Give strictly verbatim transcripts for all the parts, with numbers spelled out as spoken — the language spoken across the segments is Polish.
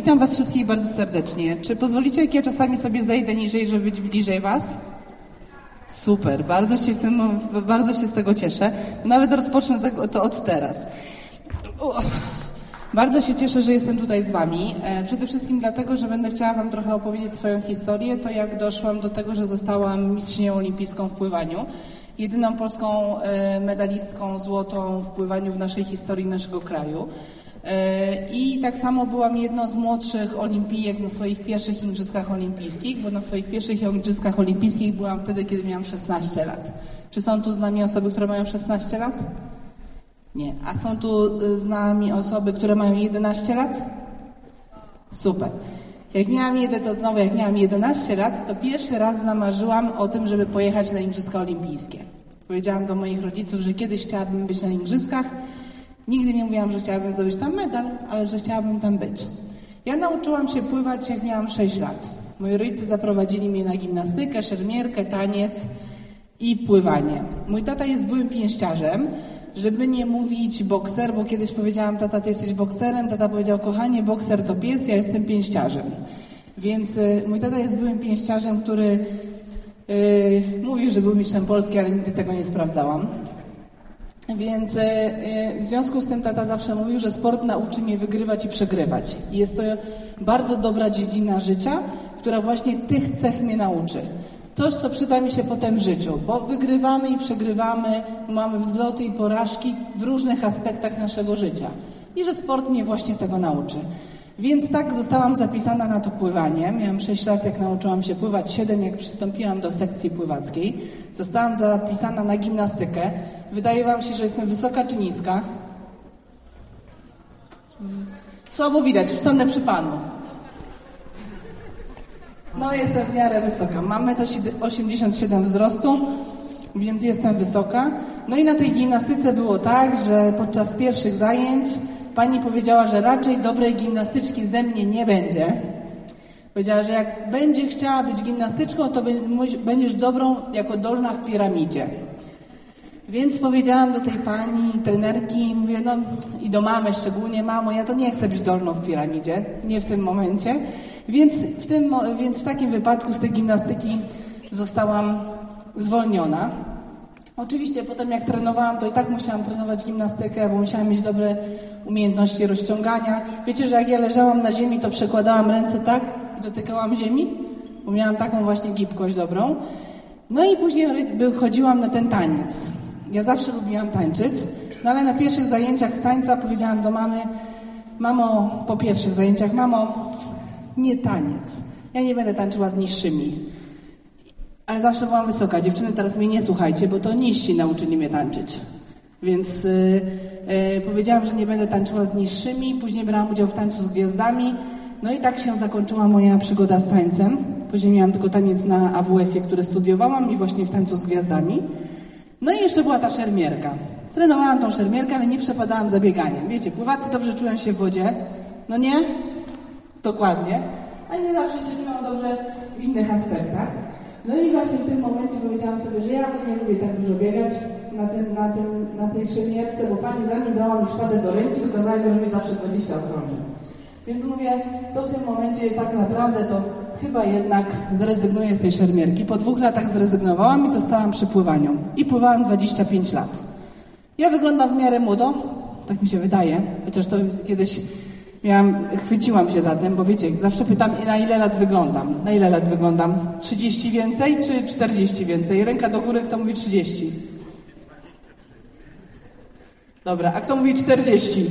Witam Was wszystkich bardzo serdecznie. Czy pozwolicie, jak ja czasami sobie zejdę niżej, żeby być bliżej Was? Super, bardzo się, w tym, bardzo się z tego cieszę. Nawet rozpocznę tego, to od teraz. Uch. Bardzo się cieszę, że jestem tutaj z Wami. Przede wszystkim dlatego, że będę chciała Wam trochę opowiedzieć swoją historię, to jak doszłam do tego, że zostałam mistrzynią olimpijską w pływaniu. Jedyną polską medalistką złotą w pływaniu w naszej historii naszego kraju. I tak samo byłam jedną z młodszych olimpijek na swoich pierwszych igrzyskach olimpijskich, bo na swoich pierwszych igrzyskach olimpijskich byłam wtedy, kiedy miałam szesnaście lat. Czy są tu z nami osoby, które mają szesnaście lat? Nie. A są tu z nami osoby, które mają jedenaście lat? Super. Jak miałam, jeden, to znowu, jak miałam jedenaście lat, to pierwszy raz zamarzyłam o tym, żeby pojechać na Igrzyska Olimpijskie. Powiedziałam do moich rodziców, że kiedyś chciałabym być na Igrzyskach. Nigdy nie mówiłam, że chciałabym zdobyć tam medal, ale że chciałabym tam być. Ja nauczyłam się pływać, jak miałam sześć lat. Moi rodzice zaprowadzili mnie na gimnastykę, szermierkę, taniec i pływanie. Mój tata jest byłym pięściarzem, żeby nie mówić bokser, bo kiedyś powiedziałam, tata, ty jesteś bokserem, tata powiedział, kochanie, bokser to pies, ja jestem pięściarzem. Więc y, mój tata jest byłym pięściarzem, który y, mówił, że był mistrzem Polski, ale nigdy tego nie sprawdzałam. Więc y, w związku z tym tata zawsze mówił, że sport nauczy mnie wygrywać i przegrywać. I jest to bardzo dobra dziedzina życia, która właśnie tych cech mnie nauczy. Coś, co przyda mi się potem w życiu, bo wygrywamy i przegrywamy, mamy wzloty i porażki w różnych aspektach naszego życia. I że sport mnie właśnie tego nauczy. Więc tak zostałam zapisana na to pływanie. Miałam sześć lat, jak nauczyłam się pływać, siedem, jak przystąpiłam do sekcji pływackiej. Zostałam zapisana na gimnastykę. Wydaje wam się, że jestem wysoka czy niska? Słabo widać, sądzę przy panu. No, jestem w miarę wysoka. Mam metr osiemdziesiąt siedem wzrostu, więc jestem wysoka. No i na tej gimnastyce było tak, że podczas pierwszych zajęć pani powiedziała, że raczej dobrej gimnastyczki ze mnie nie będzie. Powiedziała, że jak będzie chciała być gimnastyczką, to będziesz dobrą jako dolna w piramidzie. Więc powiedziałam do tej pani, trenerki, mówię, no i do mamy szczególnie, mamo, ja to nie chcę być dolną w piramidzie, nie w tym momencie. Więc w, tym, więc w takim wypadku z tej gimnastyki zostałam zwolniona. Oczywiście potem jak trenowałam, to i tak musiałam trenować gimnastykę, bo musiałam mieć dobre umiejętności rozciągania. Wiecie, że jak ja leżałam na ziemi, to przekładałam ręce tak i dotykałam ziemi, bo miałam taką właśnie gibkość dobrą. No i później chodziłam na ten taniec. Ja zawsze lubiłam tańczyć, no ale na pierwszych zajęciach z tańca powiedziałam do mamy, mamo, po pierwszych zajęciach, mamo, nie taniec. Ja nie będę tańczyła z niższymi. Ale zawsze byłam wysoka. Dziewczyny, teraz mnie nie słuchajcie, bo to niżsi nauczyli mnie tańczyć. Więc yy, yy, powiedziałam, że nie będę tańczyła z niższymi. Później brałam udział w tańcu z gwiazdami. No i tak się zakończyła moja przygoda z tańcem. Później miałam tylko taniec na A W F-ie, który studiowałam i właśnie w tańcu z gwiazdami. No i jeszcze była ta szermierka. Trenowałam tą szermierkę, ale nie przepadałam za bieganiem. Wiecie, pływacy dobrze czują się w wodzie. No nie? Dokładnie. A nie zawsze się czują dobrze w innych aspektach. No i właśnie w tym momencie powiedziałam sobie, że ja nie lubię tak dużo biegać na, tym, na, tym, na tej szermierce, bo pani zanim dała mi szpadę do ręki, to kazała mi robić zawsze dwadzieścia okrążeń. Więc mówię, to w tym momencie tak naprawdę to chyba jednak zrezygnuję z tej szermierki. Po dwóch latach zrezygnowałam i zostałam przy pływaniu. I pływałam dwadzieścia pięć lat. Ja wyglądam w miarę młodo, tak mi się wydaje, chociaż to kiedyś miałam, chwyciłam się za tym, bo wiecie, zawsze pytam, na ile lat wyglądam. Na ile lat wyglądam? trzydzieści więcej czy czterdzieści więcej? Ręka do góry, kto mówi trzydzieści? Dobra, a kto mówi czterdzieści?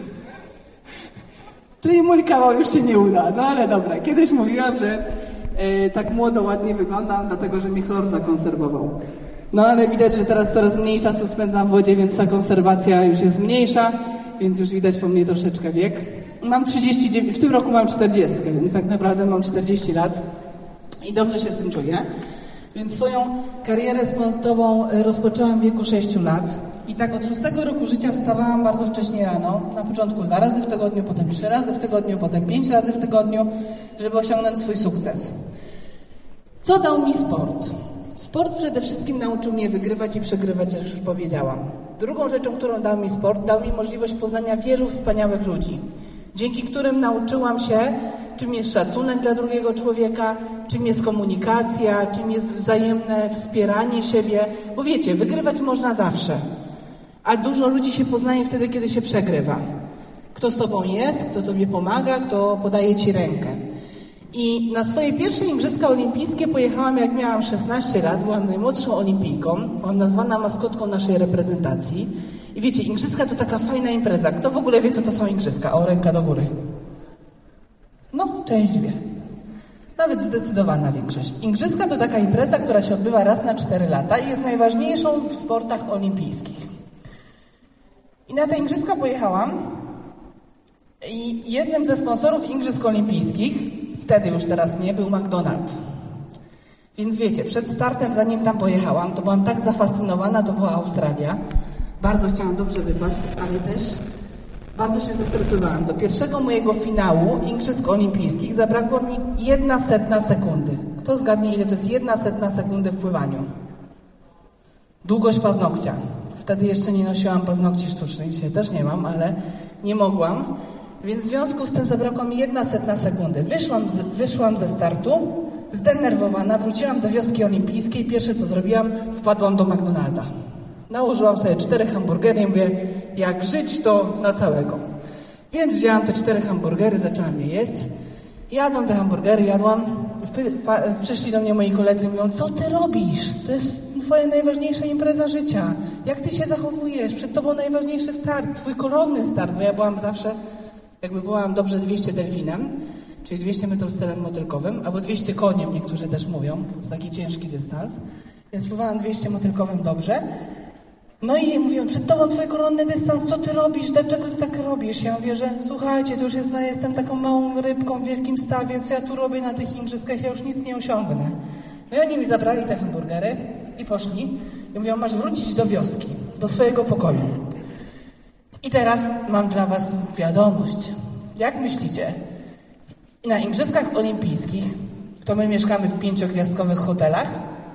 Czyli mój kawał już się nie uda, no ale dobra. Kiedyś mówiłam, że e, tak młodo, ładnie wyglądam, dlatego że mi chlor zakonserwował. No ale widać, że teraz coraz mniej czasu spędzam w wodzie, więc ta konserwacja już jest mniejsza, więc już widać po mnie troszeczkę wiek. Mam trzydzieści dziewięć, w tym roku mam czterdzieści, więc tak naprawdę mam czterdzieści lat i dobrze się z tym czuję. Więc swoją karierę sportową rozpoczęłam w wieku sześciu lat. I tak od szóstego roku życia wstawałam bardzo wcześnie rano. Na początku dwa razy w tygodniu, potem trzy razy w tygodniu, potem pięć razy w tygodniu, żeby osiągnąć swój sukces. Co dał mi sport? Sport przede wszystkim nauczył mnie wygrywać i przegrywać, jak już powiedziałam. Drugą rzeczą, którą dał mi sport, dał mi możliwość poznania wielu wspaniałych ludzi. dzięki którym nauczyłam się, czym jest szacunek dla drugiego człowieka, czym jest komunikacja, czym jest wzajemne wspieranie siebie, bo wiecie, wygrywać można zawsze, a dużo ludzi się poznaje wtedy, kiedy się przegrywa. Kto z tobą jest, kto tobie pomaga, kto podaje ci rękę. I na swoje pierwsze Igrzyska Olimpijskie pojechałam, jak miałam szesnaście lat, byłam najmłodszą olimpijką, byłam nazwana maskotką naszej reprezentacji. I wiecie, Igrzyska to taka fajna impreza. Kto w ogóle wie, co to są Igrzyska? O, ręka do góry. No, część wie. Nawet zdecydowana większość. Igrzyska to taka impreza, która się odbywa raz na cztery lata i jest najważniejszą w sportach olimpijskich. I na te Igrzyska pojechałam i jednym ze sponsorów Igrzysk Olimpijskich, wtedy już teraz nie, był McDonald's. Więc wiecie, przed startem, zanim tam pojechałam, to byłam tak zafascynowana, to była Australia. Bardzo chciałam dobrze wypaść, ale też bardzo się zestresowałam. Do pierwszego mojego finału Igrzysk Olimpijskich zabrakło mi jedna setna sekundy. Kto zgadnie, ile to jest jedna setna sekundy w pływaniu? Długość paznokcia. Wtedy jeszcze nie nosiłam paznokci sztucznych, dzisiaj też nie mam, ale nie mogłam. Więc w związku z tym zabrakło mi jedna setna sekundy. Wyszłam, z, wyszłam ze startu, zdenerwowana, wróciłam do wioski olimpijskiej. Pierwsze co zrobiłam, wpadłam do McDonalda. Nałożyłam sobie cztery hamburgery i mówię, jak żyć to na całego. Więc wzięłam te cztery hamburgery, zaczęłam je jeść. Jadłam te hamburgery, jadłam. Przyszli do mnie moi koledzy i mówią, co ty robisz? To jest twoja najważniejsza impreza życia. Jak ty się zachowujesz? Przed tobą najważniejszy start, twój koronny start. Bo ja byłam zawsze, jakby byłam dobrze dwieście delfinem, czyli dwieście metrów stylem motylkowym, albo dwieście koniem, niektórzy też mówią. To taki ciężki dystans. Więc pływałam dwieście motylkowym dobrze. No i mówią, przed tobą twój koronny dystans, co ty robisz, dlaczego ty tak robisz? Ja mówię, że słuchajcie, to już jest, jestem taką małą rybką w wielkim stawie, co ja tu robię na tych igrzyskach, ja już nic nie osiągnę. No i oni mi zabrali te hamburgery i poszli i mówią, masz wrócić do wioski, do swojego pokoju. I teraz mam dla was wiadomość. Jak myślicie, na Igrzyskach Olimpijskich, to my mieszkamy w pięciogwiazdkowych hotelach?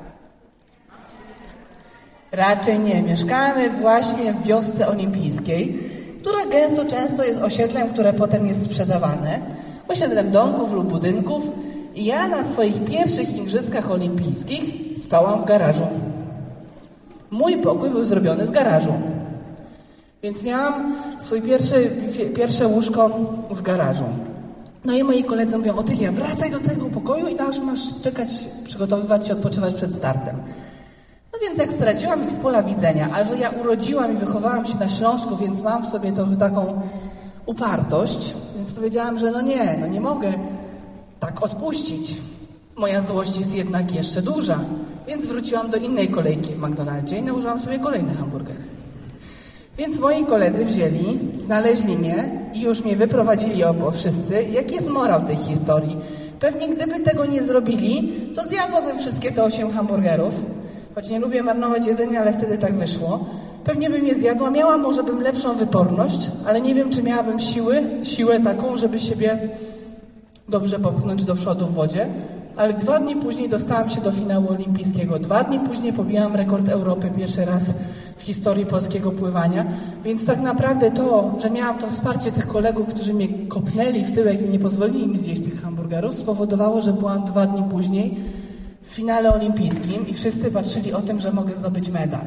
Raczej nie. Mieszkamy właśnie w wiosce olimpijskiej, która gęsto często jest osiedlem, które potem jest sprzedawane. Osiedlem domków lub budynków. I ja na swoich pierwszych Igrzyskach Olimpijskich spałam w garażu. Mój pokój był zrobiony z garażu. Więc miałam swoje pierwsze, pierwsze łóżko w garażu. No i moi koledzy mówią, Otylia, wracaj do tego pokoju i masz, masz czekać, przygotowywać się, odpoczywać przed startem. No więc jak straciłam ich z pola widzenia, a że ja urodziłam i wychowałam się na Śląsku, więc mam w sobie tą taką upartość, więc powiedziałam, że no nie, no nie mogę tak odpuścić. Moja złość jest jednak jeszcze duża. Więc wróciłam do innej kolejki w McDonaldzie i nałożyłam sobie kolejne hamburgery. Więc moi koledzy wzięli, znaleźli mnie i już mnie wyprowadzili obo wszyscy. Jaki jest morał tej historii? Pewnie gdyby tego nie zrobili, to zjadłabym wszystkie te osiem hamburgerów. Choć nie lubię marnować jedzenia, ale wtedy tak wyszło. Pewnie bym je zjadła, miała może bym lepszą wyporność, ale nie wiem, czy miałabym siły, siłę taką, żeby siebie dobrze popchnąć do przodu w wodzie. Ale dwa dni później dostałam się do finału olimpijskiego. Dwa dni później pobiłam rekord Europy pierwszy raz w historii polskiego pływania. Więc tak naprawdę to, że miałam to wsparcie tych kolegów, którzy mnie kopnęli w tyłek i nie pozwolili mi zjeść tych hamburgerów, spowodowało, że byłam dwa dni później w finale olimpijskim i wszyscy patrzyli o tym, że mogę zdobyć medal.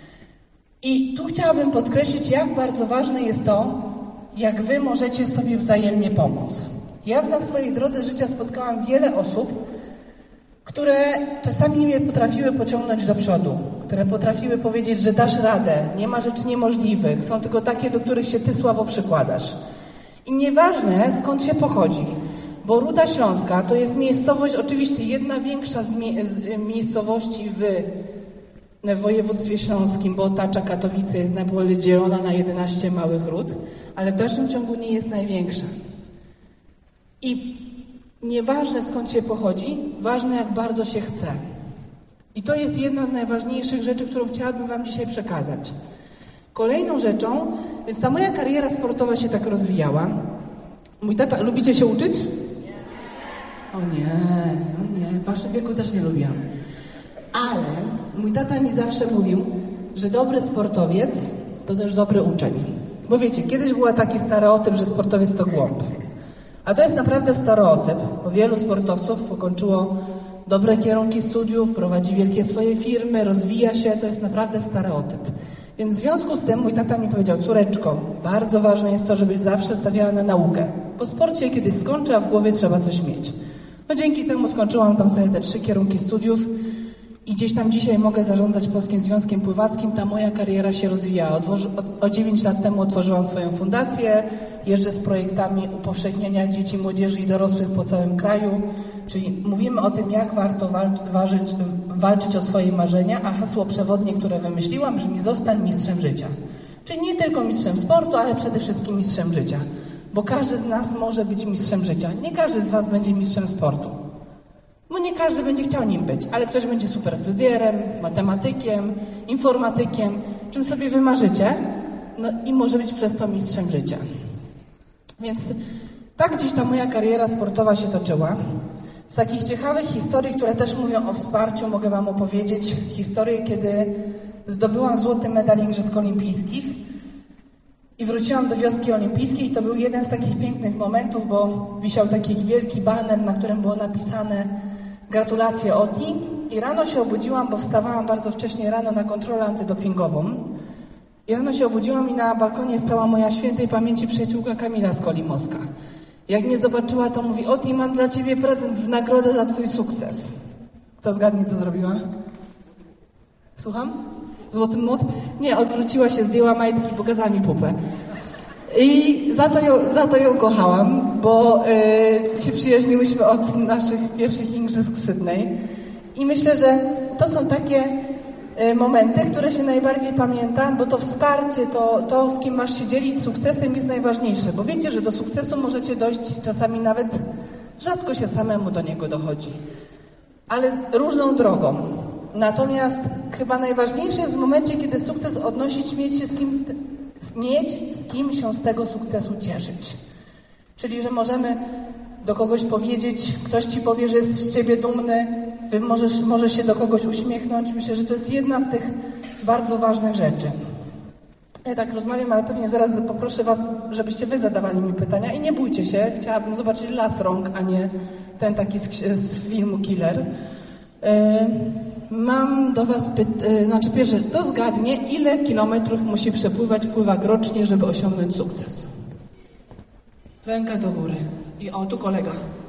I tu chciałabym podkreślić, jak bardzo ważne jest to, jak wy możecie sobie wzajemnie pomóc. Ja na swojej drodze życia spotkałam wiele osób, które czasami mnie potrafiły pociągnąć do przodu, które potrafiły powiedzieć, że dasz radę, nie ma rzeczy niemożliwych, są tylko takie, do których się ty słabo przykładasz. I nieważne, skąd się pochodzi, bo Ruda Śląska to jest miejscowość, oczywiście jedna większa z, mie z miejscowości w, w województwie śląskim, bo otacza Katowice, jest podzielona na jedenaście małych ród, ale w dalszym ciągu nie jest największa. I nieważne skąd się pochodzi, ważne jak bardzo się chce. I to jest jedna z najważniejszych rzeczy, którą chciałabym wam dzisiaj przekazać. Kolejną rzeczą, więc ta moja kariera sportowa się tak rozwijała. Mój tata, lubicie się uczyć? O nie, o nie, w waszym wieku też nie lubiłam. Ale mój tata mi zawsze mówił, że dobry sportowiec to też dobry uczeń. Bo wiecie, kiedyś był taki stereotyp, że sportowiec to głąb. A to jest naprawdę stereotyp, bo wielu sportowców ukończyło dobre kierunki studiów, prowadzi wielkie swoje firmy, rozwija się, to jest naprawdę stereotyp. Więc w związku z tym mój tata mi powiedział: córeczko, bardzo ważne jest to, żebyś zawsze stawiała na naukę. Po sporcie kiedyś skończy, a w głowie trzeba coś mieć. No dzięki temu skończyłam tam sobie te trzy kierunki studiów i gdzieś tam dzisiaj mogę zarządzać Polskim Związkiem Pływackim. Ta moja kariera się rozwijała. O dziewięć lat temu otworzyłam swoją fundację, jeżdżę z projektami upowszechniania dzieci, młodzieży i dorosłych po całym kraju. Czyli mówimy o tym, jak warto walczyć, walczyć o swoje marzenia, a hasło przewodnie, które wymyśliłam, brzmi: zostań mistrzem życia. Czyli nie tylko mistrzem sportu, ale przede wszystkim mistrzem życia. Bo każdy z nas może być mistrzem życia. Nie każdy z was będzie mistrzem sportu. Bo nie każdy będzie chciał nim być, ale ktoś będzie super fryzjerem, matematykiem, informatykiem, czym sobie wymarzycie, no i może być przez to mistrzem życia. Więc tak gdzieś ta moja kariera sportowa się toczyła. Z takich ciekawych historii, które też mówią o wsparciu, mogę wam opowiedzieć historię, kiedy zdobyłam złoty medal Igrzysk Olimpijskich i wróciłam do wioski olimpijskiej. To był jeden z takich pięknych momentów, bo wisiał taki wielki baner, na którym było napisane: gratulacje Oti. I rano się obudziłam, bo wstawałam bardzo wcześnie rano na kontrolę antydopingową. I rano się obudziłam i na balkonie stała moja świętej pamięci przyjaciółka Kamila Skolimowska. Jak mnie zobaczyła, to mówi: Oti, mam dla ciebie prezent w nagrodę za twój sukces. Kto zgadnie, co zrobiła? Słucham? Złoty młot? Nie, odwróciła się, zdjęła majtki, pokazała mi pupę. I za to ją, za to ją kochałam, bo yy, się przyjaźniłyśmy od naszych pierwszych igrzysk w Sydney. I myślę, że to są takie yy, momenty, które się najbardziej pamiętam, bo to wsparcie, to, to z kim masz się dzielić sukcesem, jest najważniejsze. Bo wiecie, że do sukcesu możecie dojść czasami nawet, rzadko się samemu do niego dochodzi, ale różną drogą. Natomiast chyba najważniejsze jest w momencie, kiedy sukces odnosić, mieć się z kim, mieć z kim się z tego sukcesu cieszyć. Czyli, że możemy do kogoś powiedzieć, ktoś ci powie, że jest z ciebie dumny, wy możesz, możesz się do kogoś uśmiechnąć. Myślę, że to jest jedna z tych bardzo ważnych rzeczy. Ja tak rozmawiam, ale pewnie zaraz poproszę was, żebyście wy zadawali mi pytania i nie bójcie się, chciałabym zobaczyć las rąk, a nie ten taki z, z filmu Killer. Yy, mam do was pytanie, znaczy pierwsze, kto zgadnie, ile kilometrów musi przepływać pływak rocznie, żeby osiągnąć sukces? Ręka do góry. I o, tu kolega.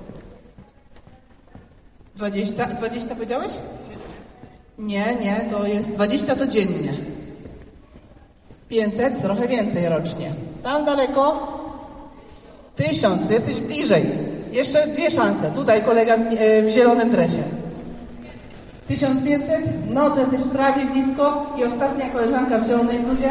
dwadzieścia? dwadzieścia powiedziałeś? Nie, nie, to jest dwadzieścia to dziennie. pięćset, trochę więcej rocznie. Tam daleko? tysiąc, to jesteś bliżej. Jeszcze dwie szanse. Tutaj kolega w, w zielonym dresie. tysiąc pięćset? No, to jesteś prawie blisko. I ostatnia koleżanka w zielonej bluzie.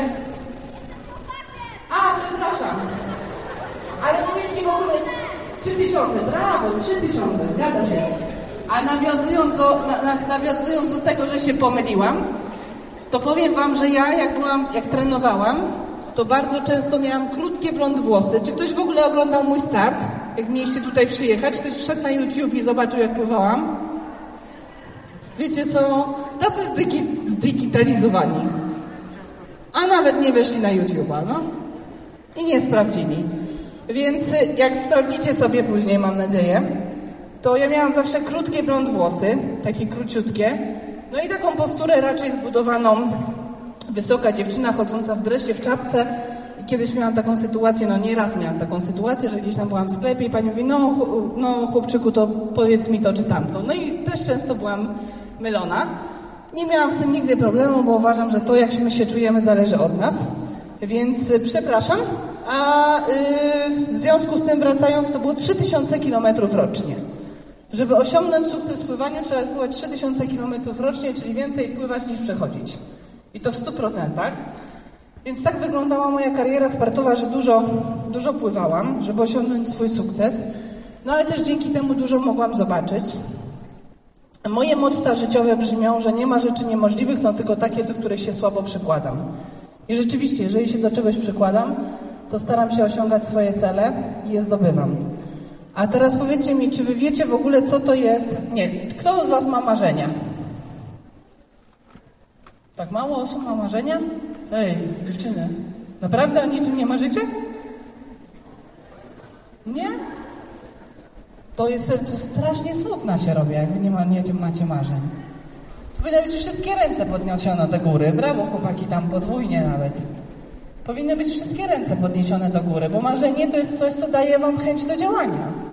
A, przepraszam. Ale mówię ci w ogóle trzy tysiące. Brawo, trzy tysiące. Zgadza się. A nawiązując do, na, na, nawiązując do tego, że się pomyliłam, to powiem wam, że ja jak byłam, jak trenowałam, to bardzo często miałam krótkie blond włosy. Czy ktoś w ogóle oglądał mój start? Jak mieliście tutaj przyjechać? Ktoś wszedł na YouTube i zobaczył, jak pływałam? Wiecie co? Tacy zdygi- zdigitalizowani. A nawet nie weszli na YouTube'a, no. I nie sprawdzili. Więc jak sprawdzicie sobie później, mam nadzieję, to ja miałam zawsze krótkie blond włosy, takie króciutkie. No i taką posturę raczej zbudowaną, wysoka dziewczyna chodząca w dresie, w czapce. I kiedyś miałam taką sytuację, no nieraz miałam taką sytuację, że gdzieś tam byłam w sklepie i pani mówi: no, no chłopczyku, to powiedz mi to czy tamto. No i też często byłam mylona. Nie miałam z tym nigdy problemu, bo uważam, że to, jak my się czujemy, zależy od nas. Więc y, przepraszam. A y, w związku z tym, wracając, to było trzy tysiące kilometrów rocznie. Żeby osiągnąć sukces w pływaniu, trzeba pływać trzy tysiące kilometrów rocznie, czyli więcej pływać niż przechodzić. I to w stu procentach. Więc tak wyglądała moja kariera sportowa, że dużo, dużo pływałam, żeby osiągnąć swój sukces. No ale też dzięki temu dużo mogłam zobaczyć. Moje motta życiowe brzmią, że nie ma rzeczy niemożliwych, są tylko takie, do których się słabo przykładam. I rzeczywiście, jeżeli się do czegoś przykładam, to staram się osiągać swoje cele i je zdobywam. A teraz powiedzcie mi, czy wy wiecie w ogóle, co to jest? Nie, kto z was ma marzenia? Tak mało osób ma marzenia? Ej, dziewczyny, Naprawdę o niczym nie marzycie? Nie? To jest, to strasznie smutna się robi, jak wy nie, ma, nie macie marzeń. To powinny być wszystkie ręce podniesione do góry. Brawo, chłopaki, tam podwójnie nawet. Powinny być wszystkie ręce podniesione do góry, bo marzenie to jest coś, co daje wam chęć do działania.